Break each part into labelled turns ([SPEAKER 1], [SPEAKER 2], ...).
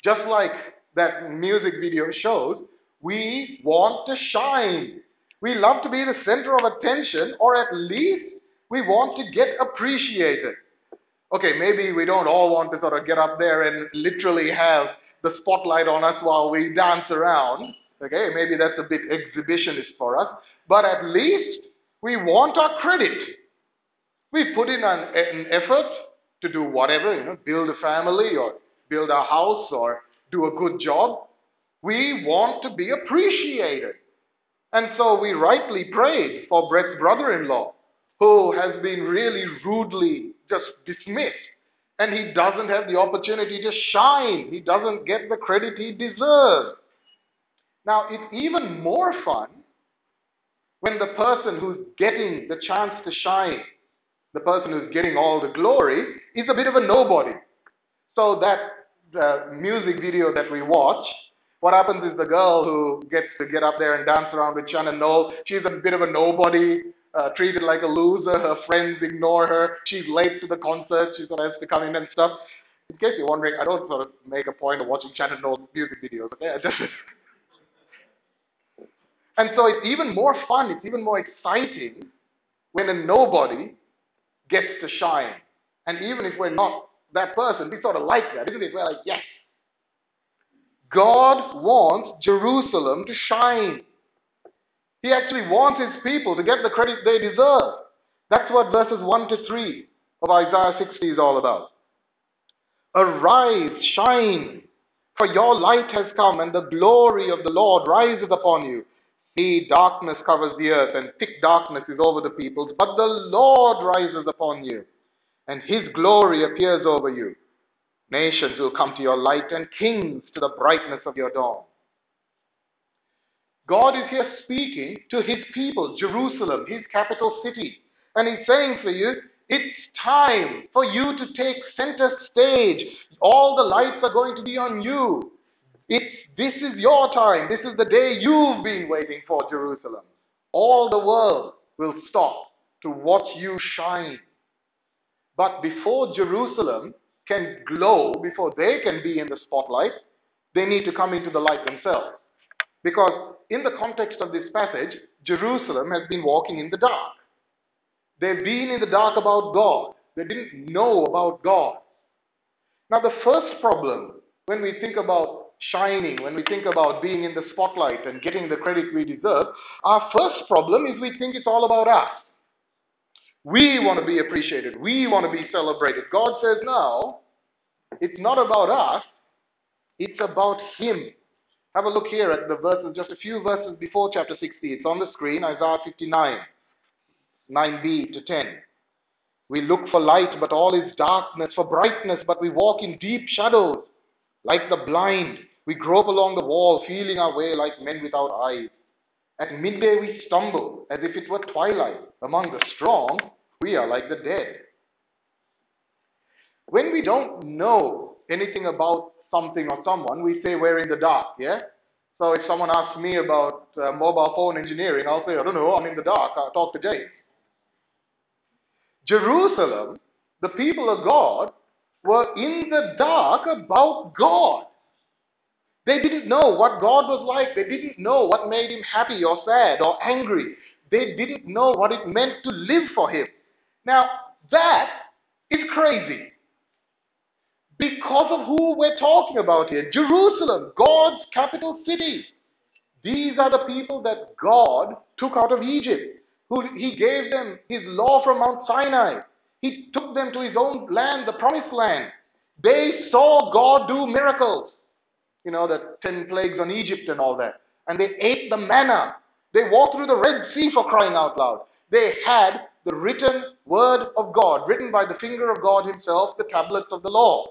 [SPEAKER 1] Just like that music video shows, we want to shine. We love to be the center of attention, or at least we want to get appreciated. Okay, maybe we don't all want to sort of get up there and literally have the spotlight on us while we dance around. Okay, maybe that's a bit exhibitionist for us, but at least we want our credit. We put in an effort to do whatever, build a family or build a house or do a good job. We want to be appreciated. And so we rightly prayed for Brett's brother in law, who has been really rudely just dismissed. And he doesn't have the opportunity to shine. He doesn't get the credit he deserves. Now, it's even more fun when the person who's getting the chance to shine, the person who's getting all the glory, is a bit of a nobody. So that music video that we watch, what happens is the girl who gets to get up there and dance around with Shannon Knoll, she's a bit of a nobody, treated like a loser. Her friends ignore her. She's late to the concert. She sort of has to come in and stuff. In case you're wondering, I don't sort of make a point of watching Shannon Knoll's music videos, okay? And so it's even more fun, it's even more exciting when a nobody gets to shine. And even if we're not that person, we sort of like that, isn't it? We're like, yes. God wants Jerusalem to shine. He actually wants his people to get the credit they deserve. That's what verses 1 to 3 of Isaiah 60 is all about. Arise, shine, for your light has come, and the glory of the Lord rises upon you. See, darkness covers the earth, and thick darkness is over the peoples, but the Lord rises upon you, and his glory appears over you. Nations will come to your light, and kings to the brightness of your dawn. God is here speaking to his people, Jerusalem, his capital city. And he's saying for you, it's time for you to take center stage. All the lights are going to be on you. This is your time. This is the day you've been waiting for, Jerusalem. All the world will stop to watch you shine. But before Jerusalem can glow, before they can be in the spotlight, they need to come into the light themselves. Because in the context of this passage, Jerusalem has been walking in the dark. They've been in the dark about God. They didn't know about God. Now, the first problem when we think about shining, when we think about being in the spotlight and getting the credit we deserve, our first problem is we think it's all about us. We want to be appreciated. We want to be celebrated. God says, no, it's not about us. It's about him. Have a look here at the verses, just a few verses before chapter 60. It's on the screen, Isaiah 59, 9b to 10. We look for light, but all is darkness, for brightness, but we walk in deep shadows. Like the blind, we grope along the wall, feeling our way like men without eyes. At midday we stumble, as if it were twilight. Among the strong, we are like the dead. When we don't know anything about something or someone, we say we're in the dark, yeah? So if someone asks me about mobile phone engineering, I'll say, I don't know, I'm in the dark. I'll talk to James. Jerusalem, the people of God, were in the dark about God. They didn't know what God was like. They didn't know what made him happy or sad or angry. They didn't know what it meant to live for him. Now, that is crazy because of who we're talking about here. Jerusalem, God's capital city. These are the people that God took out of Egypt. He gave them his law from Mount Sinai. He took them to his own land, the promised land. They saw God do miracles. You know, the 10 plagues on Egypt and all that. And they ate the manna. They walked through the Red Sea, for crying out loud. They had the written word of God, written by the finger of God himself, the tablets of the law.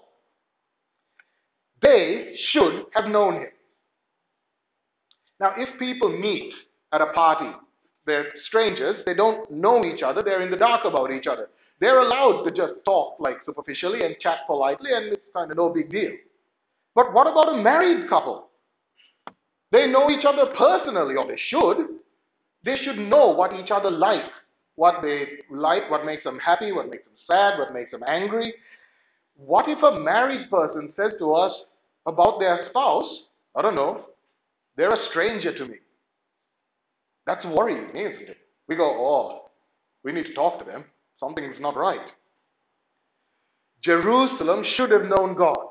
[SPEAKER 1] They should have known him. Now, if people meet at a party, they're strangers, they don't know each other, they're in the dark about each other. They're allowed to just talk like superficially and chat politely, and it's kind of no big deal. But what about a married couple? They know each other personally, or they should. They should know what each other what they like, what makes them happy, what makes them sad, what makes them angry. What if a married person says to us, about their spouse, I don't know, they're a stranger to me. That's worrying, isn't it? We go, oh, we need to talk to them. Something's not right. Jerusalem should have known God,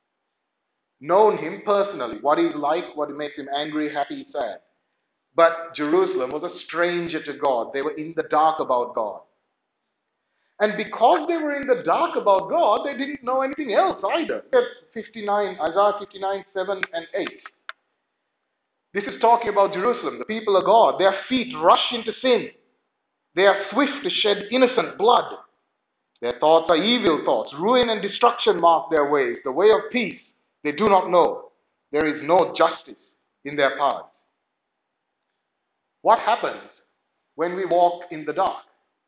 [SPEAKER 1] known him personally, what he's like, what makes him angry, happy, sad. But Jerusalem was a stranger to God. They were in the dark about God. And because they were in the dark about God, they didn't know anything else either. Look at 59, Isaiah 59, 7 and 8. This is talking about Jerusalem, the people of God. Their feet rush into sin. They are swift to shed innocent blood. Their thoughts are evil thoughts. Ruin and destruction mark their ways. The way of peace they do not know. There is no justice in their paths. What happens when we walk in the dark?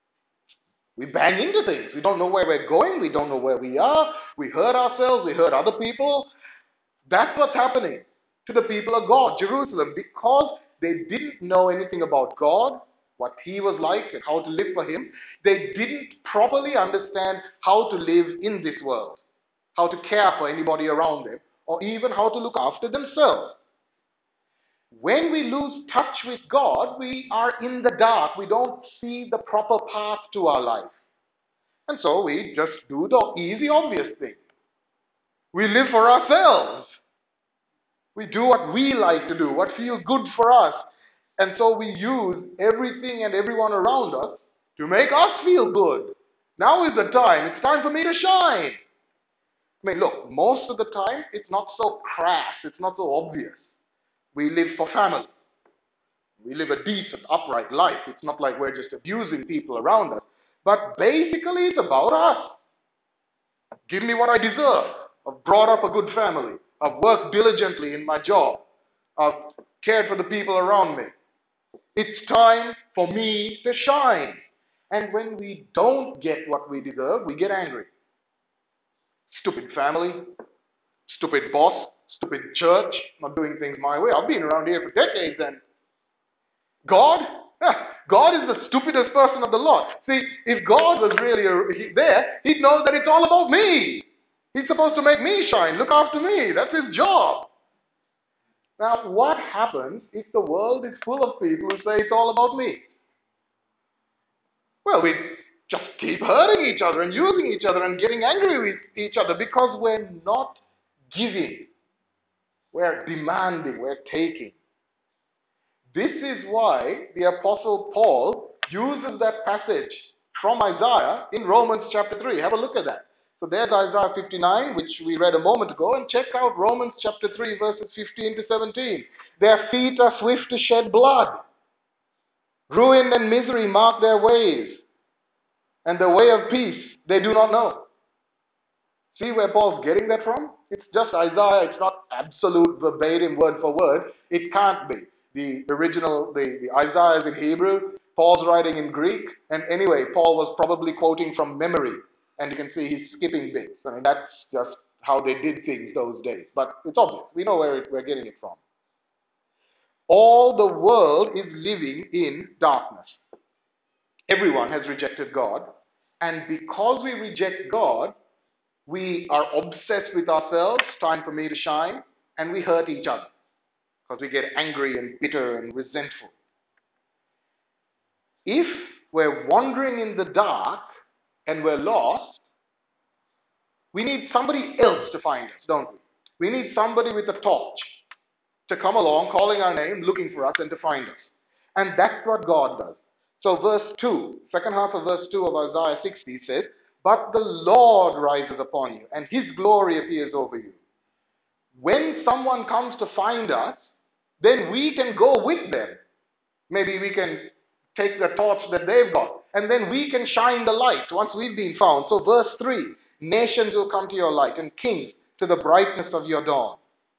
[SPEAKER 1] We bang into things. We don't know where we're going. We don't know where we are. We hurt ourselves. We hurt other people. That's what's happening to the people of God, Jerusalem, because they didn't know anything about God, what he was like and how to live for him. They didn't properly understand how to live in this world, how to care for anybody around them, or even how to look after themselves. When we lose touch with God, we are in the dark. We don't see the proper path to our life. And so we just do the easy, obvious thing. We live for ourselves. We do what we like to do, what feels good for us. And so we use everything and everyone around us to make us feel good. Now is the time. It's time for me to shine. I mean, look, most of the time, it's not so crass. It's not so obvious. We live for family. We live a decent, upright life. It's not like we're just abusing people around us. But basically, it's about us. Give me what I deserve. I've brought up a good family. I've worked diligently in my job. I've cared for the people around me. It's time for me to shine. And when we don't get what we deserve, we get angry. Stupid family, stupid boss, stupid church, not doing things my way. I've been around here for decades, and God? God is the stupidest person of the lot. See, if God was really there, he'd know that it's all about me. He's supposed to make me shine, look after me. That's his job. Now, what happens if the world is full of people who say it's all about me? Well, we just keep hurting each other and using each other and getting angry with each other because we're not giving. We're demanding, we're taking. This is why the Apostle Paul uses that passage from Isaiah in Romans chapter 3. Have a look at that. So there's Isaiah 59, which we read a moment ago, and check out Romans chapter 3, verses 15 to 17. Their feet are swift to shed blood. Ruin and misery mark their ways, and the way of peace they do not know. See where Paul's getting that from? It's just Isaiah. It's not absolute verbatim word for word. It can't be. The original, the Isaiah is in Hebrew. Paul's writing in Greek. And anyway, Paul was probably quoting from memory. And you can see he's skipping bits. I mean, that's just how they did things those days. But it's obvious. We know where we're getting it from. All the world is living in darkness. Everyone has rejected God. And because we reject God, we are obsessed with ourselves, time for me to shine, and we hurt each other because we get angry and bitter and resentful. If we're wandering in the dark and we're lost, we need somebody else to find us, don't we? We need somebody with a torch to come along, calling our name, looking for us, and to find us. And that's what God does. So verse 2, second half of verse 2 of Isaiah 60 says, "But the Lord rises upon you, and his glory appears over you." When someone comes to find us, then we can go with them. Maybe we can take the torch that they've got, and then we can shine the light once we've been found. So verse 3, nations will come to your light, and kings to the brightness of your dawn.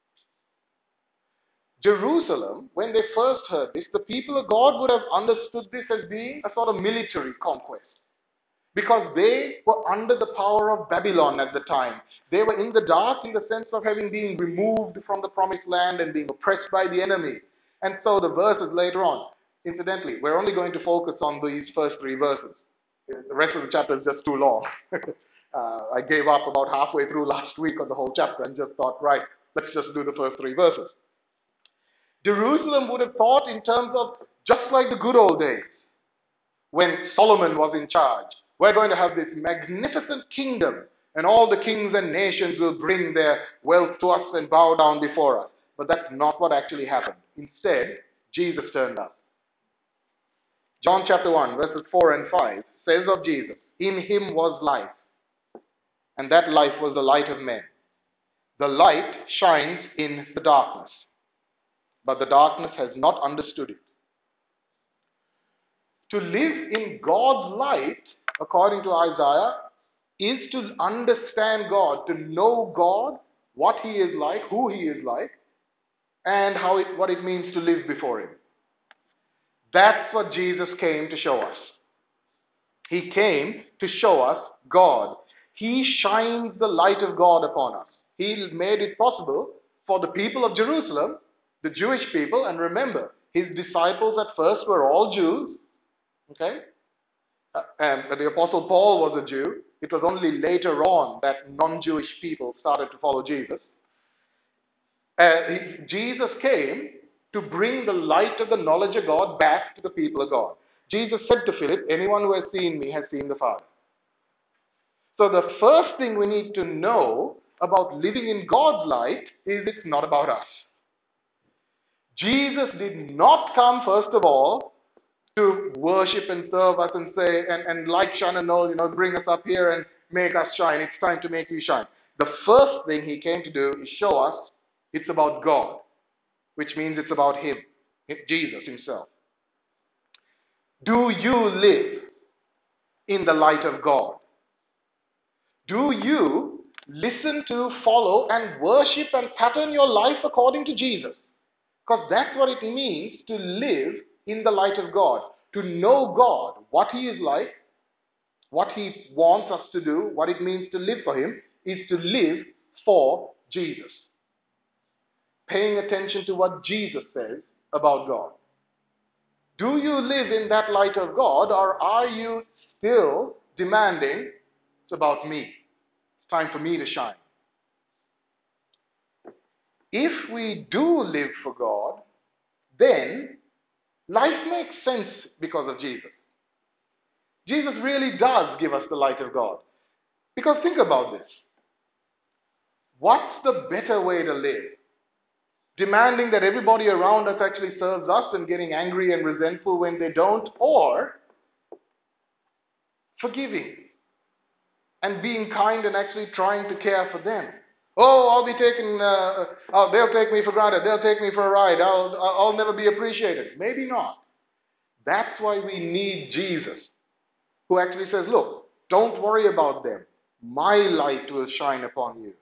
[SPEAKER 1] Jerusalem, when they first heard this, the people of God would have understood this as being a sort of military conquest, because they were under the power of Babylon at the time. They were in the dark in the sense of having been removed from the promised land and being oppressed by the enemy. And so the verses later on, incidentally, we're only going to focus on these first three verses. The rest of the chapter is just too long. I gave up about halfway through last week on the whole chapter and just thought, right, Let's just do the first three verses. Jerusalem would have thought in terms of just like the good old days when Solomon was in charge. We're going to have this magnificent kingdom, and all the kings and nations will bring their wealth to us and bow down before us. But that's not what actually happened. Instead, Jesus turned up. John chapter 1, verses 4 and 5 says of Jesus, "In him was life, and that life was the light of men. The light shines in the darkness, but the darkness has not understood it." To live in God's light, according to Isaiah, is to understand God, to know God, what He is like, who He is like, and what it means to live before Him. That's what Jesus came to show us. He came to show us God. He shines the light of God upon us. He made it possible for the people of Jerusalem, the Jewish people, and remember, His disciples at first were all Jews, okay? And the Apostle Paul was a Jew. It was only later on that non-Jewish people started to follow Jesus. Jesus came to bring the light of the knowledge of God back to the people of God. Jesus said to Philip, "Anyone who has seen me has seen the Father." So the first thing we need to know about living in God's light is it's not about us. Jesus did not come, first of all, to worship and serve us and say, and like Shannon Knoll, bring us up here and make us shine. It's time to make you shine. The first thing he came to do is show us it's about God, which means it's about him, Jesus himself. Do you live in the light of God? Do you listen to, follow, and worship and pattern your life according to Jesus? Because that's what it means to live in the light of God, to know God, what He is like, what He wants us to do, what it means to live for Him, is to live for Jesus. Paying attention to what Jesus says about God. Do you live in that light of God, or are you still demanding, it's about me? It's time for me to shine. If we do live for God, then life makes sense because of Jesus. Jesus really does give us the light of God. Because think about this. What's the better way to live? Demanding that everybody around us actually serves us and getting angry and resentful when they don't, or forgiving and being kind and actually trying to care for them? Oh, I'll be taken, they'll take me for granted. They'll take me for a ride. I'll never be appreciated. Maybe not. That's why we need Jesus, who actually says, look, don't worry about them. My light will shine upon you.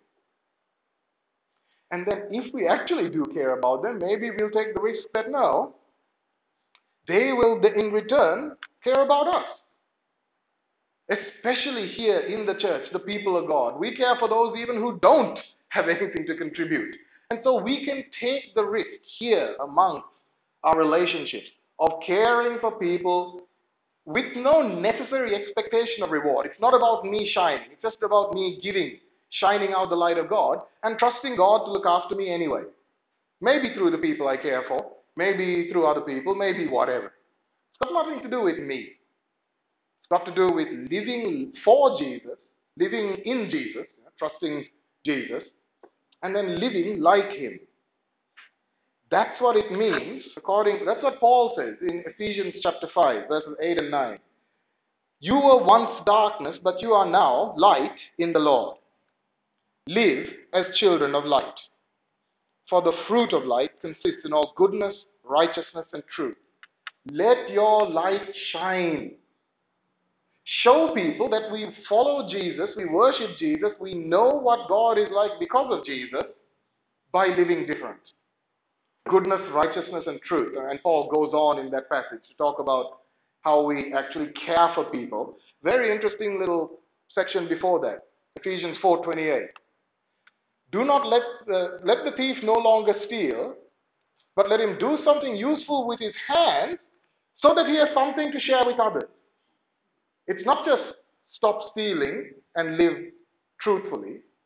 [SPEAKER 1] And then if we actually do care about them, maybe we'll take the risk that no, they will in return care about us. Especially here in the church, the people of God. We care for those even who don't have anything to contribute. And so we can take the risk here amongst our relationships of caring for people with no necessary expectation of reward. It's not about me shining. It's just about me giving, shining out the light of God, and trusting God to look after me anyway. Maybe through the people I care for, maybe through other people, maybe whatever. It's got nothing to do with me. It's got to do with living for Jesus, living in Jesus, trusting Jesus, and then living like him. That's what it means, that's what Paul says in Ephesians chapter 5, verses 8 and 9. You were once darkness, but you are now light in the Lord. Live as children of light. For the fruit of light consists in all goodness, righteousness, and truth. Let your light shine. Show people that we follow Jesus, we worship Jesus, we know what God is like because of Jesus by living different. Goodness, righteousness, and truth. And Paul goes on in that passage to talk about how we actually care for people. Very interesting little section before that. Ephesians 4:28. Do not let the thief no longer steal, but let him do something useful with his hands so that he has something to share with others. It's not just stop stealing and live truthfully.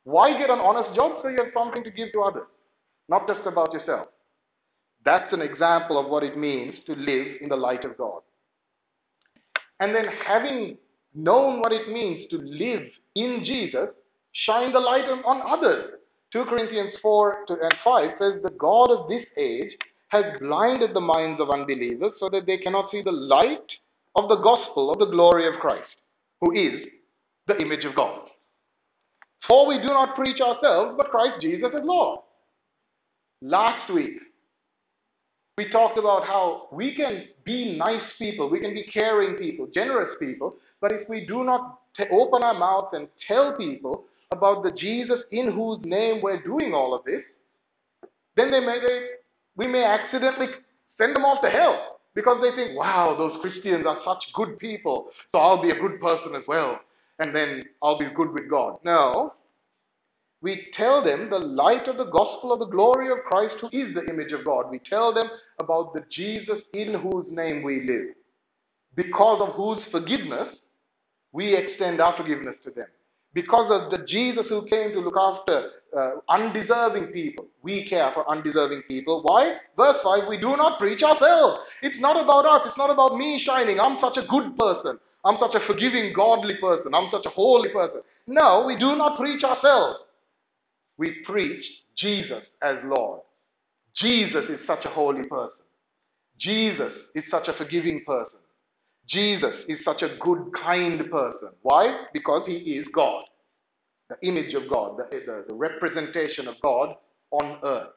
[SPEAKER 1] Why get an honest job? So you have something to give to others, not just about yourself. That's an example of what it means to live in the light of God. And then, having known what it means to live in Jesus, shine the light on others. 2 Corinthians 4 and 5 says, the God of this age has blinded the minds of unbelievers so that they cannot see the light of the gospel of the glory of Christ, who is the image of God. For we do not preach ourselves, but Christ Jesus as Lord. Last week, we talked about how we can be nice people, we can be caring people, generous people, but if we do not open our mouths and tell people about the Jesus in whose name we're doing all of this, then we may accidentally send them off to hell because they think, wow, those Christians are such good people, so I'll be a good person as well, and then I'll be good with God. No, we tell them the light of the gospel of the glory of Christ, who is the image of God. We tell them about the Jesus in whose name we live, because of whose forgiveness we extend our forgiveness to them. Because of the Jesus who came to look after undeserving people, we care for undeserving people. Why? Verse 5, we do not preach ourselves. It's not about us. It's not about me shining. I'm such a good person. I'm such a forgiving, godly person. I'm such a holy person. No, we do not preach ourselves. We preach Jesus as Lord. Jesus is such a holy person. Jesus is such a forgiving person. Jesus is such a good, kind person. Why? Because he is God, the image of God, the representation of God on earth.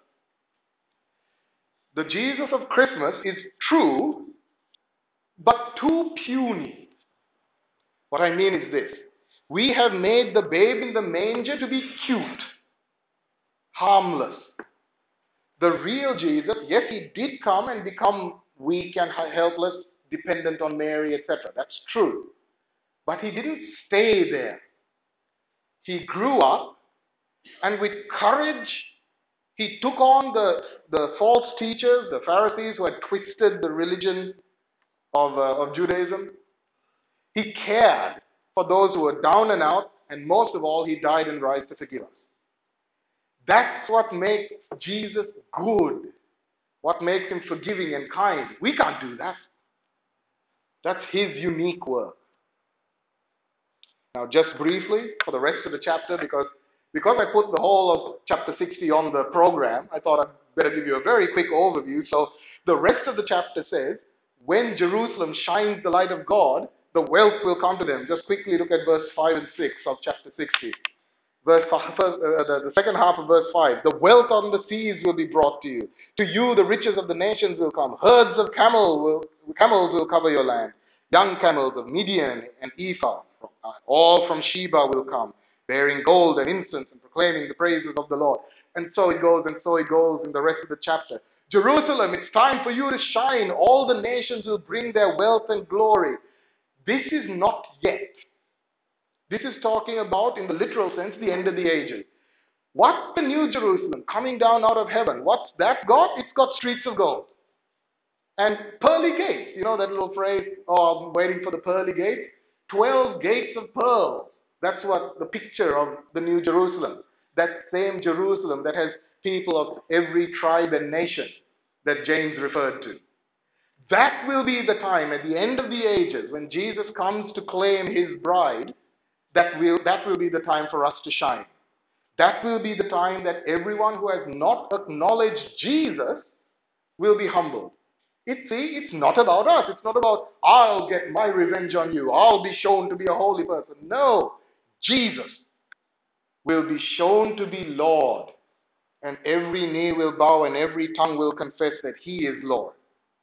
[SPEAKER 1] The Jesus of Christmas is true, but too puny. What I mean is this: we have made the babe in the manger to be cute, harmless. The real Jesus, yes, he did come and become weak and helpless, dependent on Mary, etc. That's true. But he didn't stay there. He grew up, and with courage, he took on the false teachers, the Pharisees who had twisted the religion of Judaism. He cared for those who were down and out, and most of all, he died and rose to forgive us. That's what makes Jesus good. What makes him forgiving and kind. We can't do that. That's his unique work. Now, just briefly, for the rest of the chapter, because I put the whole of chapter 60 on the program, I thought I'd better give you a very quick overview. So the rest of the chapter says, when Jerusalem shines the light of God, the wealth will come to them. Just quickly look at verse 5 and 6 of chapter 60. The second half of verse 5. The wealth on the seas will be brought to you. To you, the riches of the nations will come. Herds of camels will cover your land. Young camels of Midian and Ephah, all from Sheba will come, bearing gold and incense and proclaiming the praises of the Lord. And so it goes, and so it goes in the rest of the chapter. Jerusalem, it's time for you to shine. All the nations will bring their wealth and glory. This is not yet. This is talking about, in the literal sense, the end of the ages. What's the new Jerusalem coming down out of heaven? What's that got? It's got streets of gold. And pearly gates. You know that little phrase, oh, I'm waiting for the pearly gates? 12 gates of pearls. That's what the picture of the new Jerusalem. That same Jerusalem that has people of every tribe and nation that James referred to. That will be the time at the end of the ages when Jesus comes to claim his bride. That will be the time for us to shine. That will be the time that everyone who has not acknowledged Jesus will be humbled. It's not about us. It's not about, I'll get my revenge on you. I'll be shown to be a holy person. No, Jesus will be shown to be Lord, and every knee will bow and every tongue will confess that he is Lord.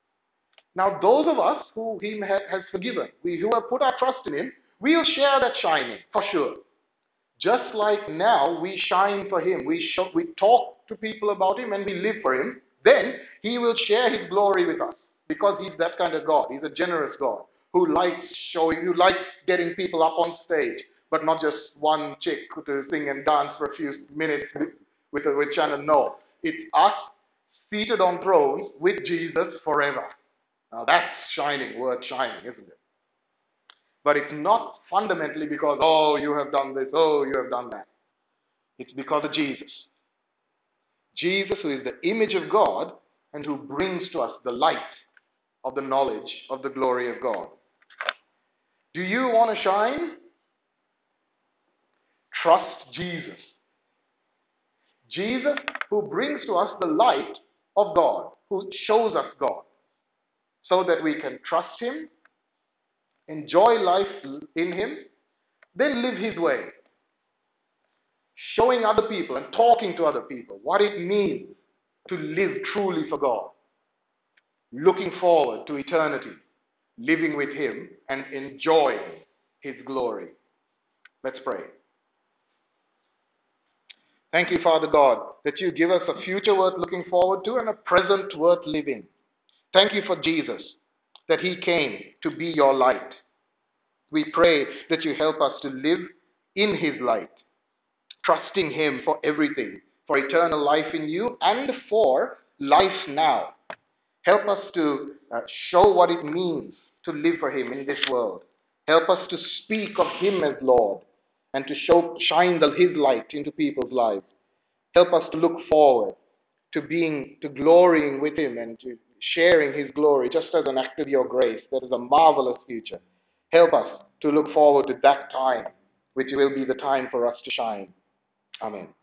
[SPEAKER 1] Now, those of us who he has forgiven, we who have put our trust in him, we'll share that shining for sure. Just like now we shine for him, we talk to people about him and we live for him, then he will share his glory with us because he's that kind of God. He's a generous God who likes getting people up on stage, but not just one chick to sing and dance for a few minutes with Shannon. No, it's us seated on thrones with Jesus forever. Now that's shining, worth shining, isn't it? But it's not fundamentally because, oh, you have done this, oh, you have done that. It's because of Jesus. Jesus, who is the image of God and who brings to us the light of the knowledge of the glory of God. Do you want to shine? Trust Jesus. Jesus, who brings to us the light of God, who shows us God, so that we can trust Him, enjoy life in Him, then live His way, showing other people and talking to other people what it means to live truly for God, looking forward to eternity, living with Him and enjoying His glory. Let's pray. Thank you, Father God, that you give us a future worth looking forward to and a present worth living. Thank you for Jesus, that He came to be your light. We pray that you help us to live in His light, trusting Him for everything, for eternal life in you and for life now. Help us to show what it means to live for Him in this world. Help us to speak of Him as Lord and to shine His light into people's lives. Help us to look forward to glorying with Him and to sharing His glory just as an act of your grace. That is a marvelous future. Help us to look forward to that time, which will be the time for us to shine. Amen.